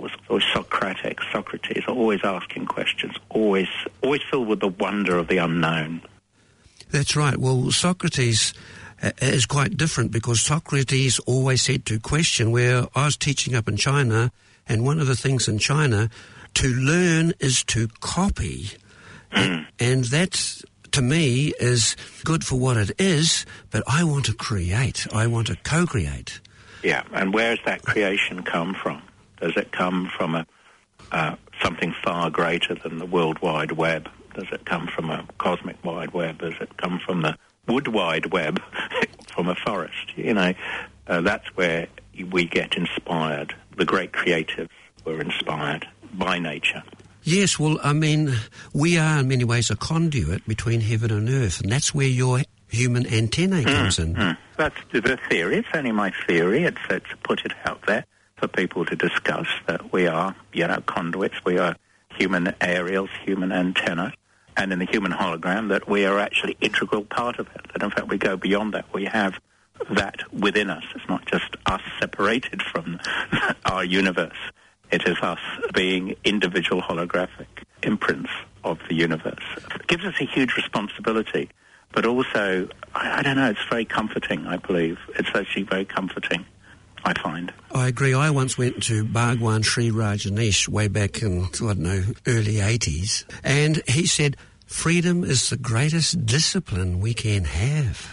was always Socratic. Socrates, always asking questions, always filled with the wonder of the unknown. That's right. Well, Socrates is quite different, because Socrates always said to question, where I was teaching up in China, and one of the things in China, to learn is to copy. And that, to me, is good for what it is, but I want to create. I want to co-create. Yeah, and where does that creation come from? Does it come from something far greater than the World Wide Web? Does it come from a cosmic wide web? Does it come from the wood wide web, from a forest? That's where we get inspired. The great creatives were inspired by nature. Yes, well, I mean, we are in many ways a conduit between heaven and earth, and that's where your human antennae comes in. That's the theory. It's only my theory. It's to put it out there for people to discuss, that we are, conduits. We are human aerials, human antenna, and in the human hologram, that we are actually integral part of it. That in fact we go beyond that. We have that within us. It's not just us separated from our universe. It is us being individual holographic imprints of the universe. It gives us a huge responsibility, but also, I don't know, it's very comforting, I believe. It's actually very comforting, I find. I agree. I once went to Bhagwan Sri Rajneesh way back in, early 80s, and he said, freedom is the greatest discipline we can have.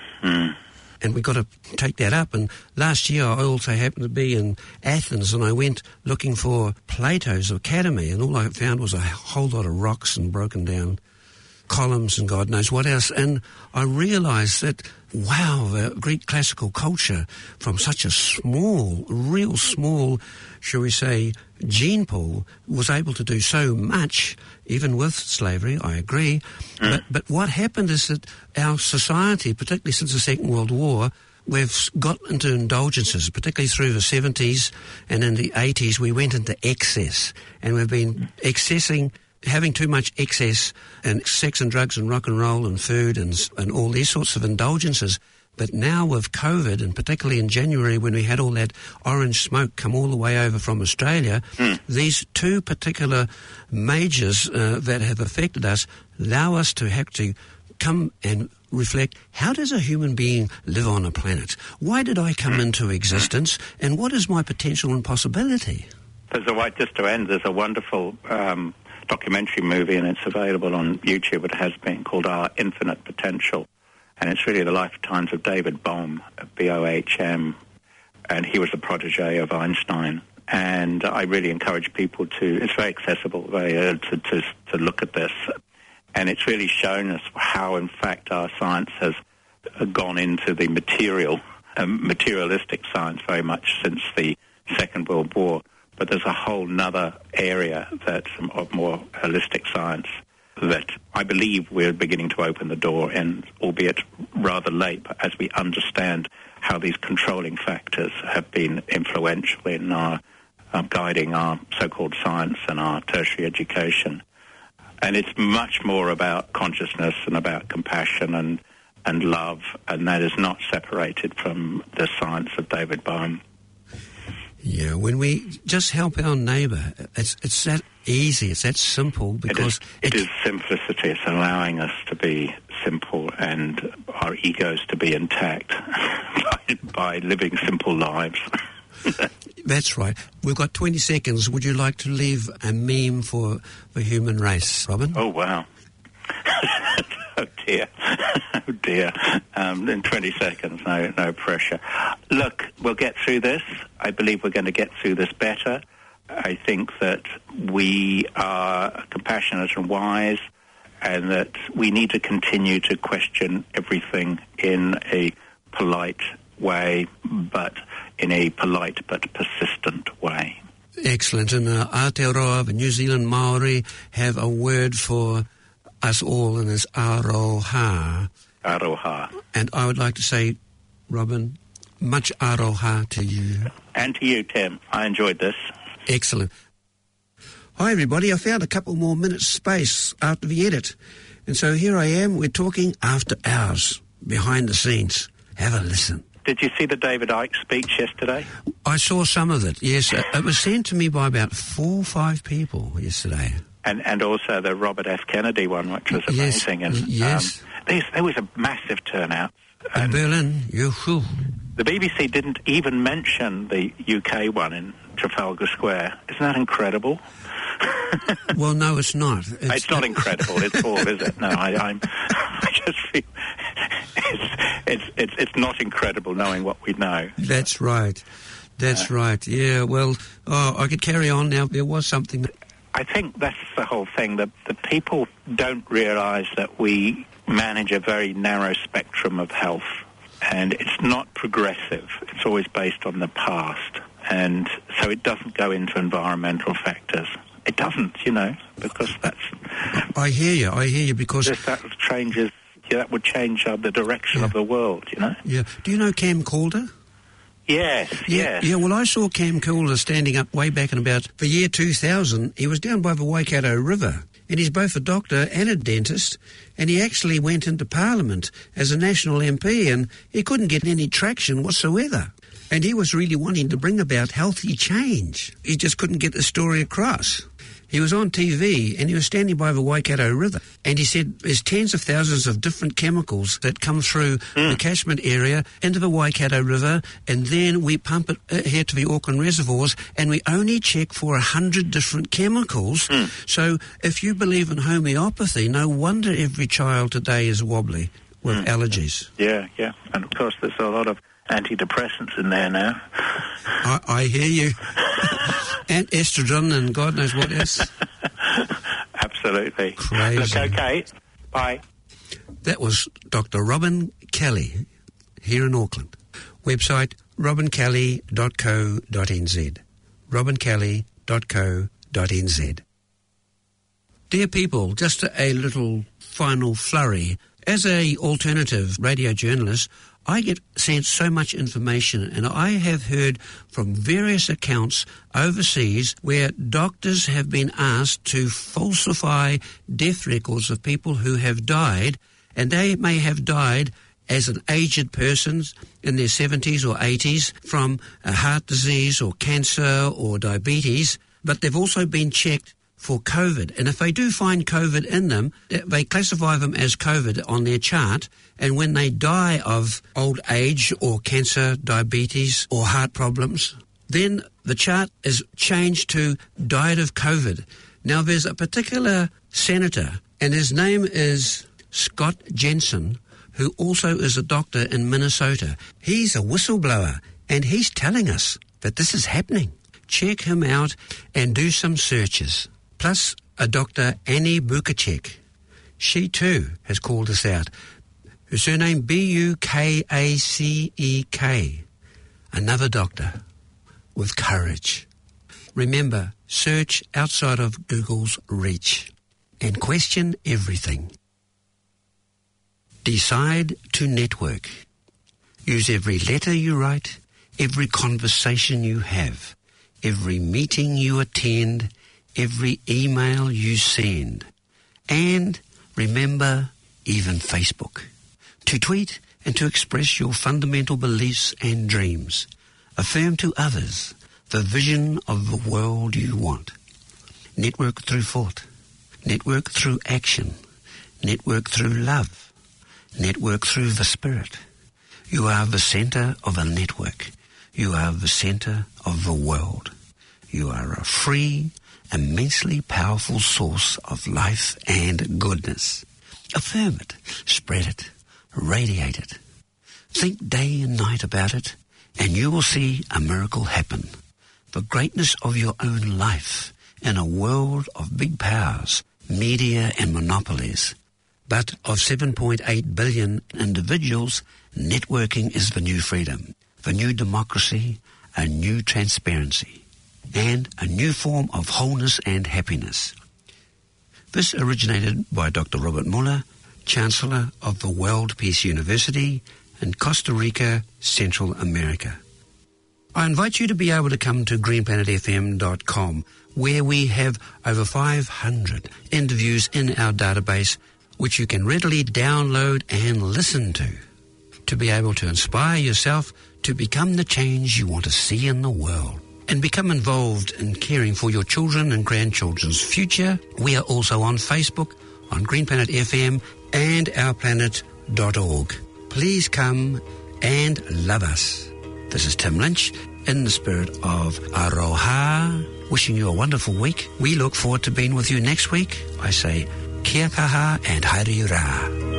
And we've got to take that up. And last year I also happened to be in Athens, and I went looking for Plato's Academy, and all I found was a whole lot of rocks and broken down columns and God knows what else. And I realised that, wow, the Greek classical culture, from such a small, real small, shall we say, gene pool, was able to do so much, even with slavery, I agree. But what happened is that our society, particularly since the Second World War, we've got into indulgences, particularly through the 70s, and in the 80s we went into excess, and we've been having too much excess and sex and drugs and rock and roll and food and all these sorts of indulgences. But now with COVID, and particularly in January when we had all that orange smoke come all the way over from Australia, these two particular majors that have affected us allow us to have to come and reflect, how does a human being live on a planet? Why did I come into existence? And what is my potential and possibility? Just to end, there's a wonderful documentary movie, and it's available on YouTube. It has been, called Our Infinite Potential. And it's really the lifetimes of David Bohm, Bohm, and he was the protege of Einstein. And I really encourage people it's very accessible, to look at this. And it's really shown us how, in fact, our science has gone into the materialistic science very much since the Second World War. But there's a whole nother area of more holistic science that I believe we're beginning to open the door, and albeit rather late, but as we understand how these controlling factors have been influential in our guiding our so-called science and our tertiary education. And it's much more about consciousness and about compassion and love, and that is not separated from the science of David Bohm. Yeah, when we just help our neighbour, it's that easy, it's that simple, because it is simplicity. It's allowing us to be simple and our egos to be intact by living simple lives. That's right. We've got 20 seconds. Would you like to leave a meme for the human race, Robin? Oh, wow. Oh, dear. Oh, dear. In 20 seconds, no pressure. Look, we'll get through this. I believe we're going to get through this better. I think that we are compassionate and wise, and that we need to continue to question everything in a polite way, but in a polite but persistent way. Excellent. And Aotearoa, the New Zealand Maori, have a word for us all, and it's aroha. Aroha. And I would like to say, Robin, much aroha to you. And to you, Tim. I enjoyed this. Excellent. Hi, everybody. I found a couple more minutes space after the edit. And so here I am. We're talking after hours, behind the scenes. Have a listen. Did you see the David Icke speech yesterday? I saw some of it, yes. It was sent to me by about 4 or 5 people yesterday. And also the Robert F. Kennedy one, which was amazing. Yes, and yes. There was a massive turnout. In Berlin, yoo-hoo. The BBC didn't even mention the UK one in Trafalgar Square. Isn't that incredible? Well, no, it's not. It's not incredible. It's all, is it? No, I just feel it's not incredible knowing what we know. That's right. That's right. Yeah. Well, I could carry on now. There was something. I think that's the whole thing. That the people don't realise that we manage a very narrow spectrum of health, and it's not progressive. It's always based on the past, and so it doesn't go into environmental factors. It doesn't, because that's... I hear you, because... That changes, that would change the direction of the world, Yeah. Do you know Cam Calder? Yes. Yeah, well, I saw Cam Calder standing up way back in about the year 2000. He was down by the Waikato River, and he's both a doctor and a dentist, and he actually went into Parliament as a national MP, and he couldn't get any traction whatsoever. And he was really wanting to bring about healthy change. He just couldn't get the story across. He was on TV and he was standing by the Waikato River, and he said there's tens of thousands of different chemicals that come through the catchment area into the Waikato River, and then we pump it here to the Auckland reservoirs, and we only check for 100 different chemicals. So if you believe in homeopathy, no wonder every child today is wobbly with allergies. Yeah. And of course there's a lot of antidepressants in there now. I hear you. And estrogen and God knows what else. Absolutely. Crazy. Look, okay. Bye. That was Dr. Robin Kelly here in Auckland. Website robinkelly.co.nz. robinkelly.co.nz. Dear people, just a little final flurry. As a alternative radio journalist, I get sent so much information, and I have heard from various accounts overseas where doctors have been asked to falsify death records of people who have died, and they may have died as an aged person in their 70s or 80s from a heart disease or cancer or diabetes, but they've also been checked for COVID. And if they do find COVID in them, they classify them as COVID on their chart. And when they die of old age or cancer, diabetes or heart problems, then the chart is changed to died of COVID. Now, there's a particular senator, and his name is Scott Jensen, who also is a doctor in Minnesota. He's a whistleblower, and he's telling us that this is happening. Check him out and do some searches. Plus, a Dr. Annie Bukacek. She, too, has called us out. Her surname Bukacek. Another doctor with courage. Remember, search outside of Google's reach and question everything. Decide to network. Use every letter you write, every conversation you have, every meeting you attend, every email you send. And remember, even Facebook. To tweet and to express your fundamental beliefs and dreams. Affirm to others the vision of the world you want. Network through thought. Network through action. Network through love. Network through the spirit. You are the center of a network. You are the center of the world. You are a free, immensely powerful source of life and goodness. Affirm it, spread it, radiate it. Think day and night about it, and you will see a miracle happen. The greatness of your own life in a world of big powers, media and monopolies. But of 7.8 billion individuals, networking is the new freedom, the new democracy, a new transparency, and a new form of wholeness and happiness. This originated by Dr. Robert Muller, Chancellor of the World Peace University in Costa Rica, Central America. I invite you to be able to come to greenplanetfm.com, where we have over 500 interviews in our database, which you can readily download and listen to to be able to inspire yourself to become the change you want to see in the world. And become involved in caring for your children and grandchildren's future. We are also on Facebook, on Green Planet FM and ourplanet.org. Please come and love us. This is Tim Lynch, in the spirit of Aroha, wishing you a wonderful week. We look forward to being with you next week. I say, kia kaha and haere rā.